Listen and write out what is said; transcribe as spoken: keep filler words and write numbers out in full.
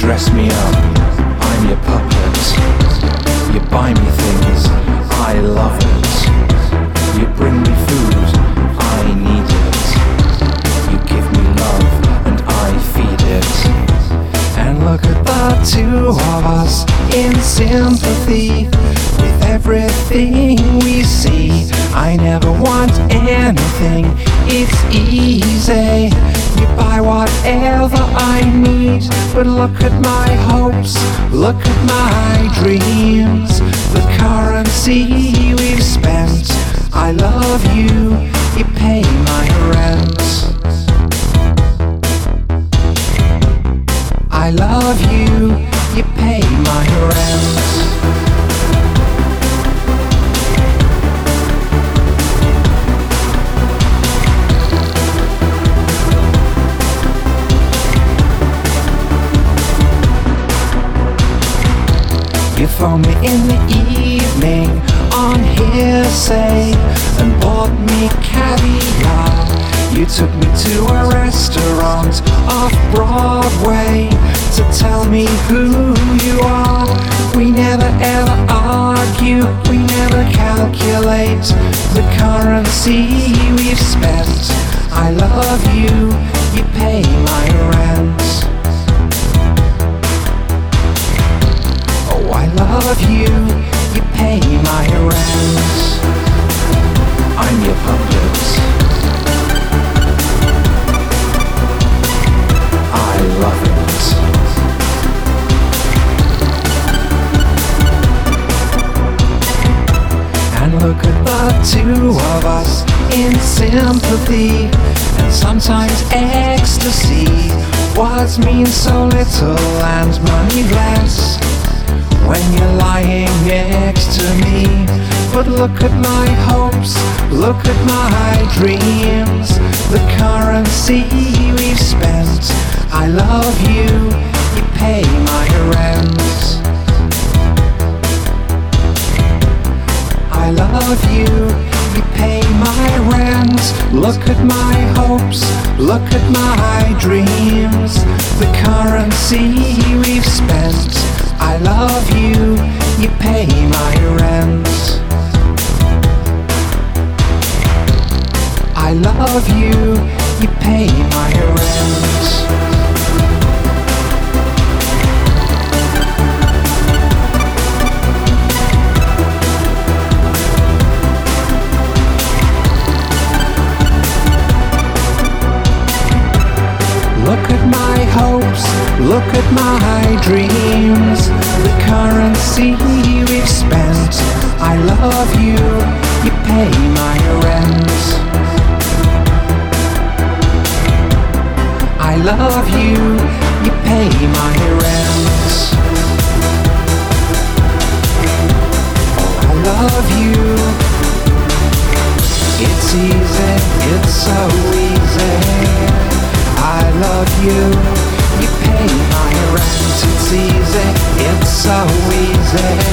dress me up, I'm your puppet. You buy me things, I love it. You bring me food, I need it. You give me love, and I feed it. And look at the two of us in sympathy with everything we see. I never want anything, it's easy. You buy whatever I need, but look at my hopes, look at my dreams. The currency we've spent, I love you, you pay my rent. I love you, you pay my rent. You phoned me in the evening on hearsay and bought me caviar. You took me to a restaurant off Broadway to tell me who you are. We never ever argue, we never calculate the currency we've spent. I love you, you pay my rent. I love you, you pay my rent. I'm your puppet. I love it. And look at the two of us in sympathy and sometimes ecstasy. Words mean so little and money less when you're lying next to me. But look at my hopes, look at my dreams. The currency we've spent, I love you, you pay my rent. I love you, you pay my rent. Look at my hopes, look at my dreams. The currency we've spent, I love you, you pay my rent. I love you, you pay my rent. Look at my hopes, look at my dreams. The currency we've spent, I love you, you pay my rent. I love you, you pay my rent. I love you. It's easy, it's so easy. I love you, you pay my rent. It's easy, it's so easy.